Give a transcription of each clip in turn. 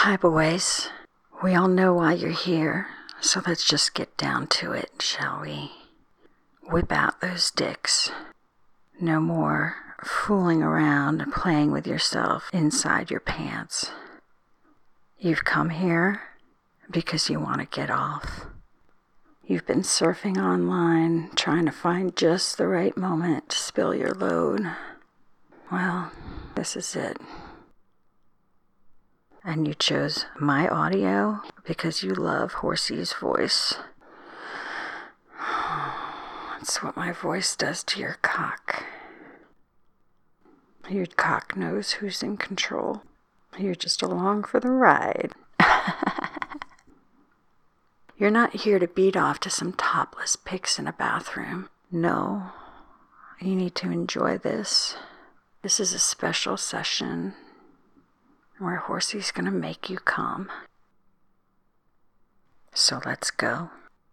Hi, boys. We all know why you're here, so let's just get down to it, shall we? Whip out those dicks. No more fooling around and playing with yourself inside your pants. You've come here because you want to get off. You've been surfing online, trying to find just the right moment to spill your load. Well, this is it. And you chose my audio because you love Horsey's voice. That's what my voice does to your cock. Your cock knows who's in control. You're just along for the ride. You're not here to beat off to some topless pics in a bathroom. No, you need to enjoy this. This is a special session where Horsey's gonna make you come. So let's go.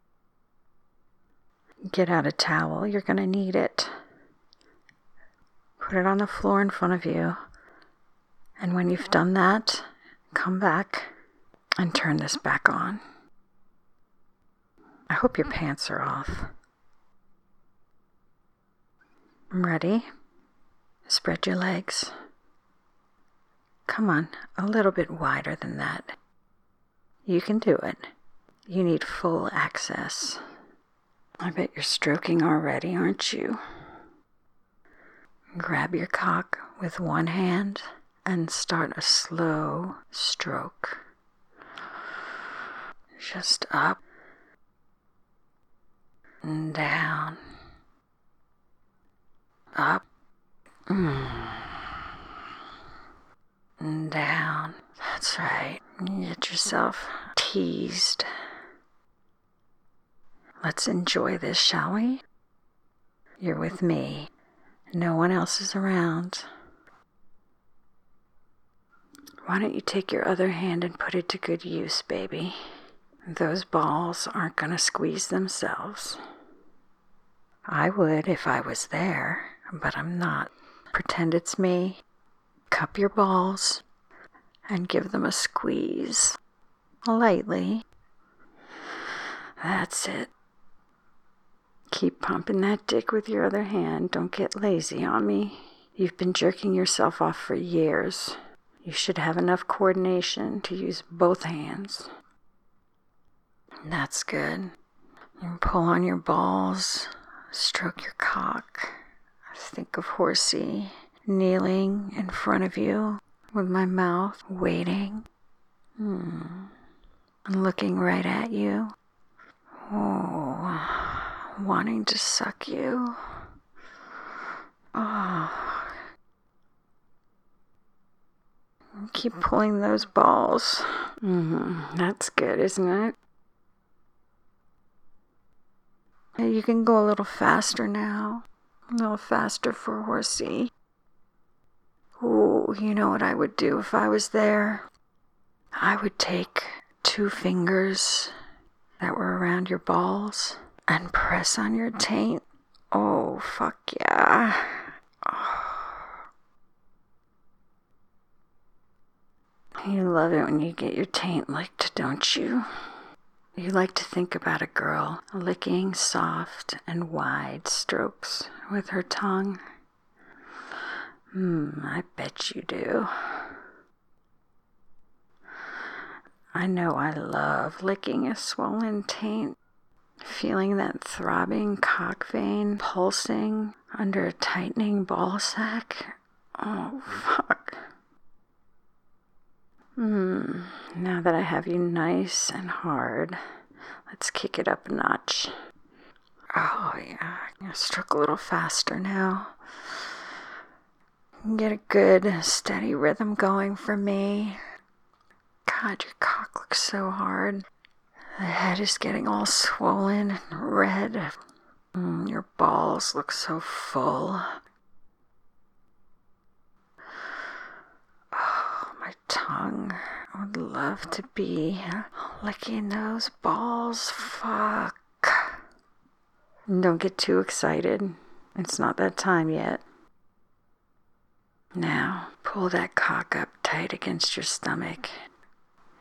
Get out a towel, you're gonna need it. Put it on the floor in front of you. And when you've done that, come back and turn this back on. I hope your pants are off. Ready? Spread your legs. Come on, a little bit wider than that. You can do it. You need full access. I bet you're stroking already, aren't you? Grab your cock with one hand and start a slow stroke. Just up and down. Up. And down. That's right. Get yourself teased. Let's enjoy this, shall we? You're with me. No one else is around. Why don't you take your other hand and put it to good use, baby? Those balls aren't gonna squeeze themselves. I would if I was there, but I'm not. Pretend it's me. Cup your balls and give them a squeeze. Lightly. That's it. Keep pumping that dick with your other hand. Don't get lazy on me. You've been jerking yourself off for years. You should have enough coordination to use both hands. That's good. You pull on your balls, stroke your cock. Think of Horsey kneeling in front of you with my mouth waiting. And looking right at you. Oh, wanting to suck you. Oh. Keep pulling those balls. That's good, isn't it? You can go a little faster now. A little faster for Horsey. Ooh, you know what I would do if I was there? I would take 2 fingers that were around your balls and press on your taint. Oh, fuck yeah. Oh. You love it when you get your taint licked, don't you? You like to think about a girl licking soft and wide strokes with her tongue. I bet you do. I know I love licking a swollen taint, feeling that throbbing cock vein pulsing under a tightening ball sack. Oh, fuck. Now that I have you nice and hard, let's kick it up a notch. Oh, yeah. I'm gonna stroke a little faster now. Get a good, steady rhythm going for me. God, your cock looks so hard. The head is getting all swollen and red. Your balls look so full. Oh, my tongue. I would love to be licking those balls. Fuck. Don't get too excited. It's not that time yet. Now, pull that cock up tight against your stomach.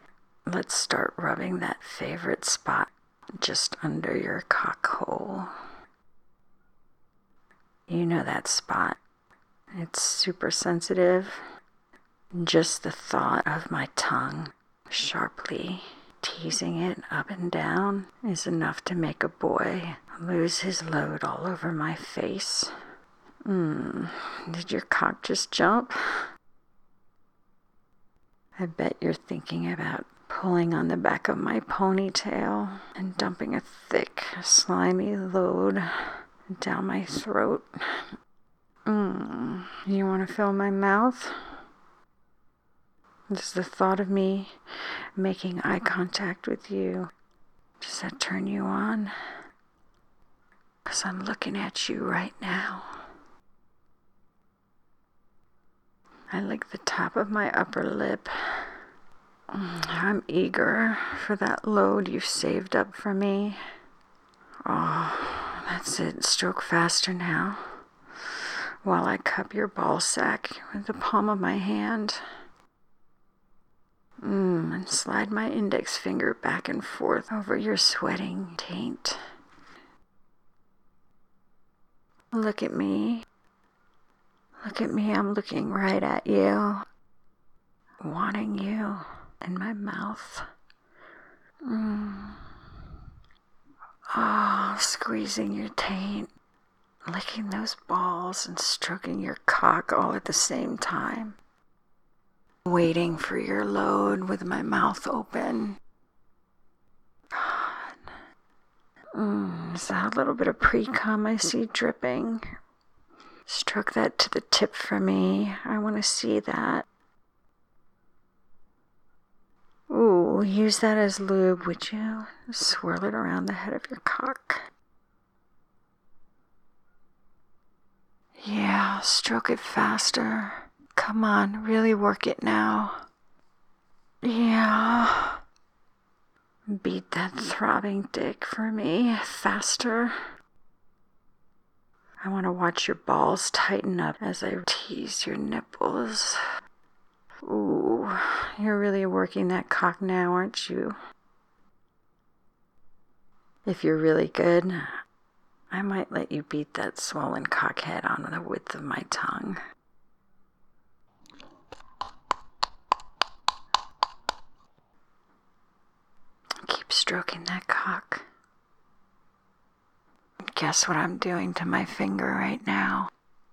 let's start rubbing that favorite spot just under your cock hole. You know that spot. It's super sensitive. Just the thought of my tongue sharply teasing it up and down is enough to make a boy lose his load all over my face. Did your cock just jump? I bet you're thinking about pulling on the back of my ponytail and dumping a thick, slimy load down my throat. You want to fill my mouth? Does the thought of me making eye contact with you, does that turn you on? 'Cause I'm looking at you right now. I lick the top of my upper lip. I'm eager for that load you've saved up for me. Oh, that's it. Stroke faster now, while I cup your ball sack with the palm of my hand. And slide my index finger back and forth over your sweating taint. Look at me. Look at me, I'm looking right at you. Wanting you in my mouth. Squeezing your taint. Licking those balls and stroking your cock all at the same time. Waiting for your load with my mouth open. God. Is that a little bit of pre-cum I see dripping? Stroke that to the tip for me. I want to see that. Ooh, use that as lube, would you? Swirl it around the head of your cock. Yeah, stroke it faster. Come on, really work it now. Yeah. Beat that throbbing dick for me. Faster. I want to watch your balls tighten up as I tease your nipples. Ooh, you're really working that cock now, aren't you? If you're really good, I might let you beat that swollen cockhead on the width of my tongue. Keep stroking that cock. Guess what I'm doing to my finger right now?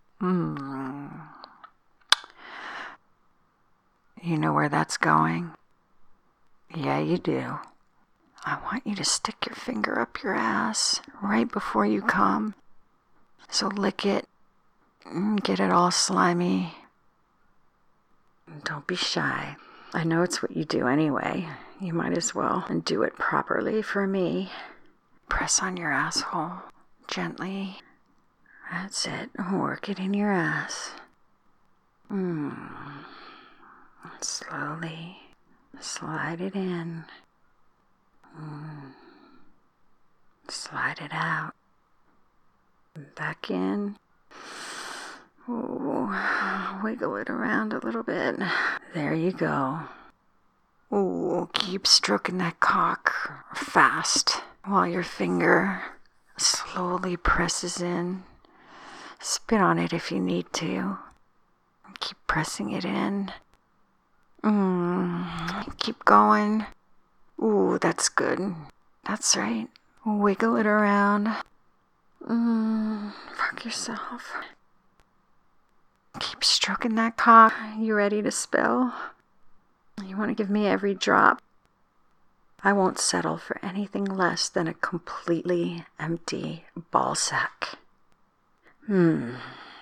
You know where that's going? Yeah, you do. I want you to stick your finger up your ass right before you come. So lick it and get it all slimy. Don't be shy. I know it's what you do anyway. You might as well and do it properly for me. Press on your asshole gently. That's it. Work it in your ass. Slowly slide it in. Slide it out. Back in. Ooh, wiggle it around a little bit. There you go. Ooh, keep stroking that cock fast while your finger slowly presses in. Spit on it if you need to. Keep pressing it in. Keep going. Ooh, that's good. That's right. Wiggle it around. Fuck yourself. Keep stroking that cock. You ready to spill? You want to give me every drop? I won't settle for anything less than a completely empty ball sack. I'm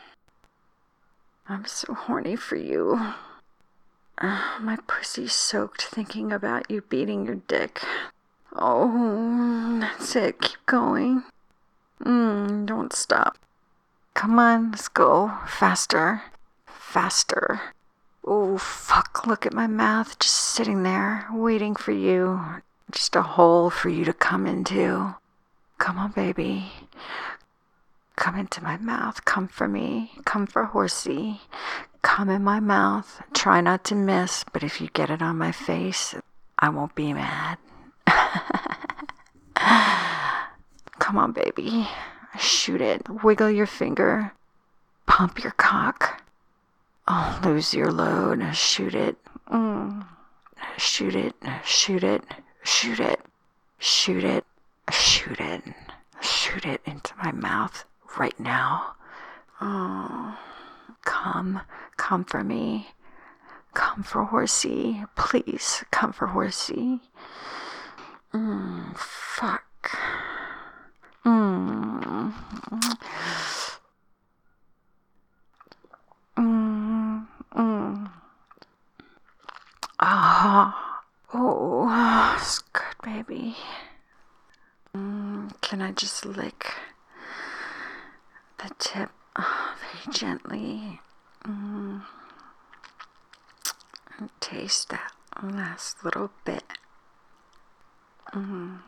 so horny for you. My pussy's soaked thinking about you beating your dick. Oh, that's it. Keep going. Don't stop. Come on, let's go. Faster. Faster. Oh, fuck. Look at my mouth just sitting there, waiting for you. Just a hole for you to come into. Come on, baby. Come into my mouth. Come for me. Come for horsey. Come in my mouth. Try not to miss, but if you get it on my face, I won't be mad. Come on, baby. Shoot it. Wiggle your finger. Pump your cock. Oh, lose your load. Shoot it. Shoot it. Shoot it. Shoot it. Shoot it. Shoot it. Shoot it into my mouth right now. Oh, come for me. Come for Horsey. Please, come for Horsey. Fuck. Oh, it's good, baby. Can I just lick the tip very gently? And taste that last little bit. Oh,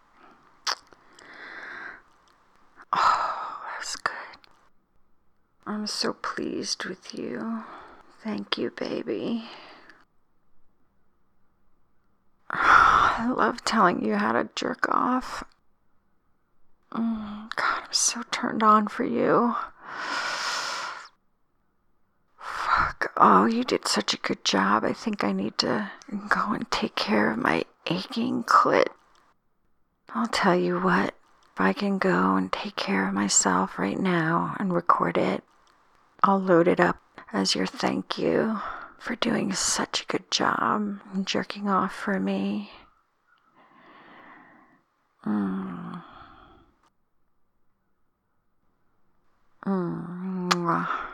that's good. I'm so pleased with you. Thank you, baby. I love telling you how to jerk off. God, I'm so turned on for you. Fuck. Oh, you did such a good job. I think I need to go and take care of my aching clit. I'll tell you what. If I can go and take care of myself right now and record it, I'll load it up as your thank you for doing such a good job jerking off for me. Mwah.